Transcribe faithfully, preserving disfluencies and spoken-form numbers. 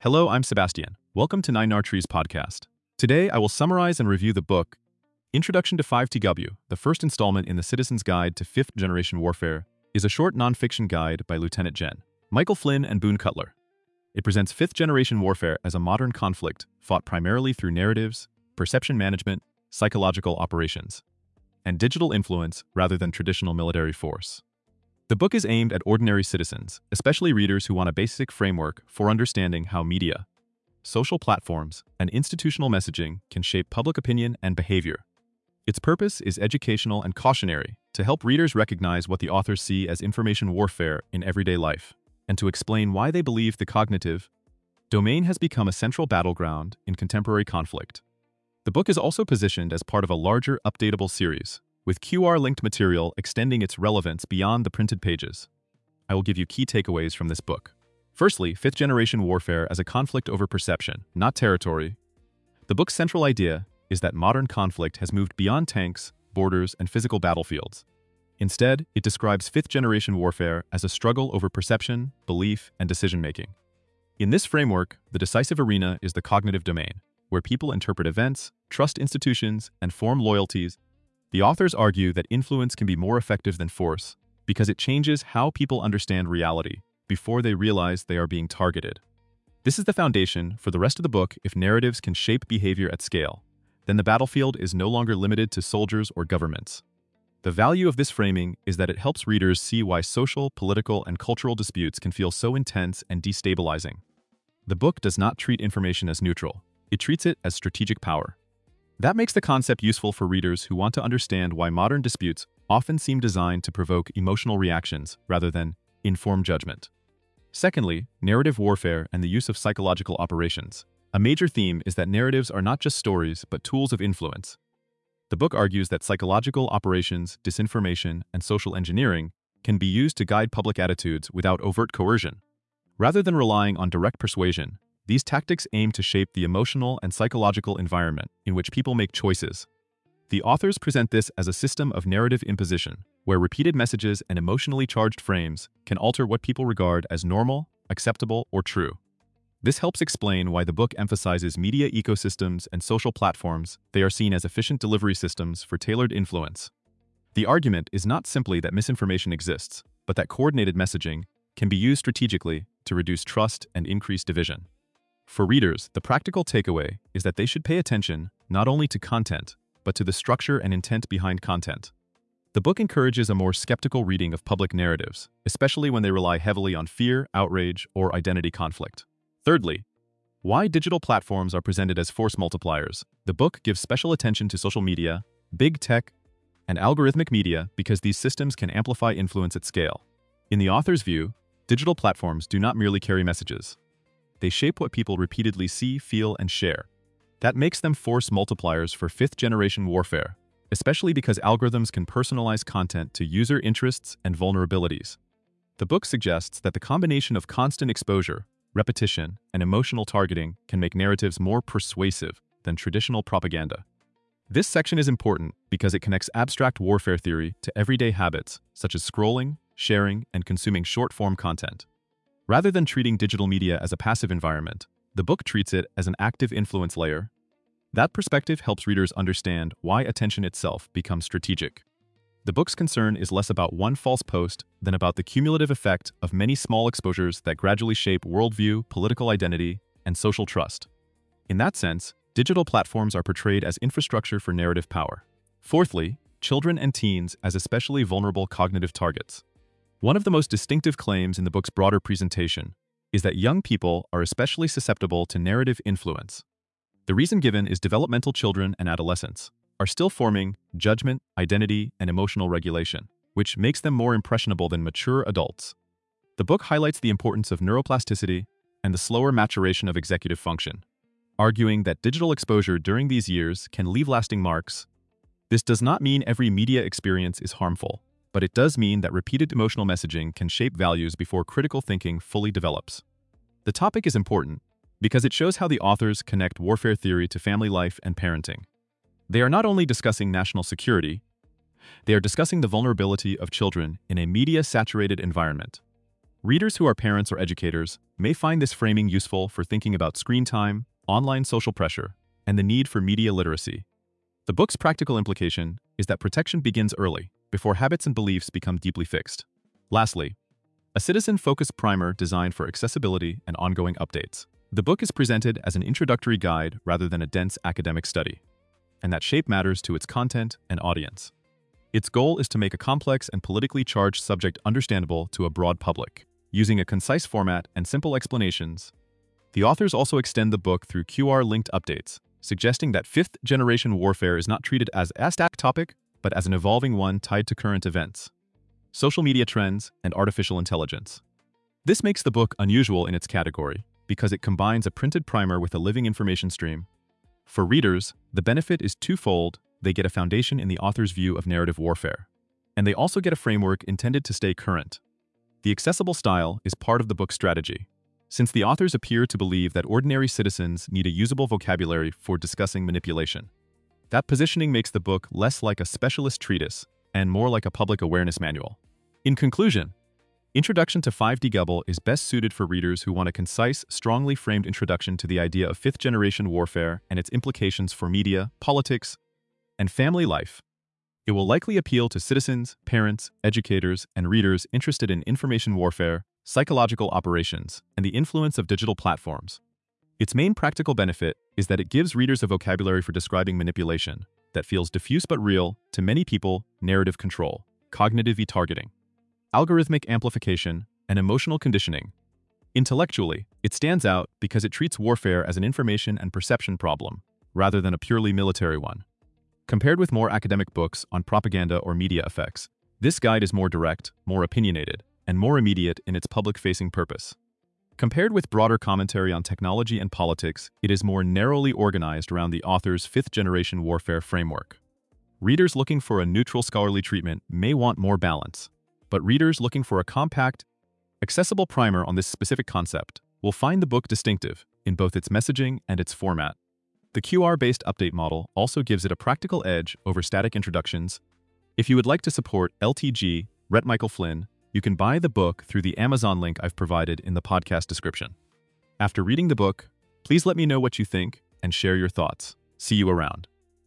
Hello, I'm Sebastian. Welcome to Nine Trees podcast. Today, I will summarize and review the book, Introduction to five T W, the first installment in the Citizen's Guide to Fifth Generation Warfare, is a short nonfiction guide by Lieutenant Gen. Michael Flynn and Boone Cutler. It presents fifth generation warfare as a modern conflict fought primarily through narratives, perception management, psychological operations, and digital influence rather than traditional military force. The book is aimed at ordinary citizens, especially readers who want a basic framework for understanding how media, social platforms, and institutional messaging can shape public opinion and behavior. Its purpose is educational and cautionary, to help readers recognize what the authors see as information warfare in everyday life, and to explain why they believe the cognitive domain has become a central battleground in contemporary conflict. The book is also positioned as part of a larger updatable series, with Q R-linked material extending its relevance beyond the printed pages. I will give you key takeaways from this book. Firstly, fifth-generation warfare as a conflict over perception, not territory. The book's central idea is that modern conflict has moved beyond tanks, borders, and physical battlefields. Instead, it describes fifth-generation warfare as a struggle over perception, belief, and decision-making. In this framework, the decisive arena is the cognitive domain, where people interpret events, trust institutions, and form loyalties. The authors argue that influence can be more effective than force because it changes how people understand reality before they realize they are being targeted. This is the foundation for the rest of the book. If narratives can shape behavior at scale, then the battlefield is no longer limited to soldiers or governments. The value of this framing is that it helps readers see why social, political, and cultural disputes can feel so intense and destabilizing. The book does not treat information as neutral. It treats it as strategic power. That makes the concept useful for readers who want to understand why modern disputes often seem designed to provoke emotional reactions rather than informed judgment. Secondly, narrative warfare and the use of psychological operations. A major theme is that narratives are not just stories, but tools of influence. The book argues that psychological operations, disinformation, and social engineering can be used to guide public attitudes without overt coercion. Rather than relying on direct persuasion, these tactics aim to shape the emotional and psychological environment in which people make choices. The authors present this as a system of narrative imposition, where repeated messages and emotionally charged frames can alter what people regard as normal, acceptable, or true. This helps explain why the book emphasizes media ecosystems and social platforms. They are seen as efficient delivery systems for tailored influence. The argument is not simply that misinformation exists, but that coordinated messaging can be used strategically to reduce trust and increase division. For readers, the practical takeaway is that they should pay attention not only to content, but to the structure and intent behind content. The book encourages a more skeptical reading of public narratives, especially when they rely heavily on fear, outrage, or identity conflict. Thirdly, why digital platforms are presented as force multipliers. The book gives special attention to social media, big tech, and algorithmic media because these systems can amplify influence at scale. In the author's view, digital platforms do not merely carry messages. They shape what people repeatedly see, feel, and share. That makes them force multipliers for fifth-generation warfare, especially because algorithms can personalize content to user interests and vulnerabilities. The book suggests that the combination of constant exposure, repetition, and emotional targeting can make narratives more persuasive than traditional propaganda. This section is important because it connects abstract warfare theory to everyday habits, such as scrolling, sharing, and consuming short-form content. Rather than treating digital media as a passive environment, the book treats it as an active influence layer. That perspective helps readers understand why attention itself becomes strategic. The book's concern is less about one false post than about the cumulative effect of many small exposures that gradually shape worldview, political identity, and social trust. In that sense, digital platforms are portrayed as infrastructure for narrative power. Fourthly, children and teens as especially vulnerable cognitive targets. One of the most distinctive claims in the book's broader presentation is that young people are especially susceptible to narrative influence. The reason given is developmental children and adolescents are still forming judgment, identity, and emotional regulation, which makes them more impressionable than mature adults. The book highlights the importance of neuroplasticity and the slower maturation of executive function, arguing that digital exposure during these years can leave lasting marks. This does not mean every media experience is harmful, but it does mean that repeated emotional messaging can shape values before critical thinking fully develops. The topic is important because it shows how the authors connect warfare theory to family life and parenting. They are not only discussing national security, they are discussing the vulnerability of children in a media-saturated environment. Readers who are parents or educators may find this framing useful for thinking about screen time, online social pressure, and the need for media literacy. The book's practical implication is that protection begins early, before habits and beliefs become deeply fixed. Lastly, a citizen-focused primer designed for accessibility and ongoing updates. The book is presented as an introductory guide rather than a dense academic study, and that shape matters to its content and audience. Its goal is to make a complex and politically charged subject understandable to a broad public. Using a concise format and simple explanations, the authors also extend the book through Q R-linked updates, suggesting that fifth-generation warfare is not treated as a static topic, but as an evolving one tied to current events, social media trends, and artificial intelligence. This makes the book unusual in its category because it combines a printed primer with a living information stream. For readers, the benefit is twofold. They get a foundation in the author's view of narrative warfare, and they also get a framework intended to stay current. The accessible style is part of the book's strategy, since the authors appear to believe that ordinary citizens need a usable vocabulary for discussing manipulation. That positioning makes the book less like a specialist treatise and more like a public awareness manual. In conclusion, Introduction to five D Gobble is best suited for readers who want a concise, strongly framed introduction to the idea of fifth-generation warfare and its implications for media, politics, and family life. It will likely appeal to citizens, parents, educators, and readers interested in information warfare, psychological operations, and the influence of digital platforms. Its main practical benefit is that it gives readers a vocabulary for describing manipulation that feels diffuse but real to many people: narrative control, cognitive e-targeting, algorithmic amplification, and emotional conditioning. Intellectually, it stands out because it treats warfare as an information and perception problem, rather than a purely military one. Compared with more academic books on propaganda or media effects, this guide is more direct, more opinionated, and more immediate in its public-facing purpose. Compared with broader commentary on technology and politics, it is more narrowly organized around the author's fifth-generation warfare framework. Readers looking for a neutral scholarly treatment may want more balance, but readers looking for a compact, accessible primer on this specific concept will find the book distinctive in both its messaging and its format. The Q R-based update model also gives it a practical edge over static introductions. If you would like to support L T G, Rhett Michael Flynn, you can buy the book through the Amazon link I've provided in the podcast description. After reading the book, please let me know what you think and share your thoughts. See you around.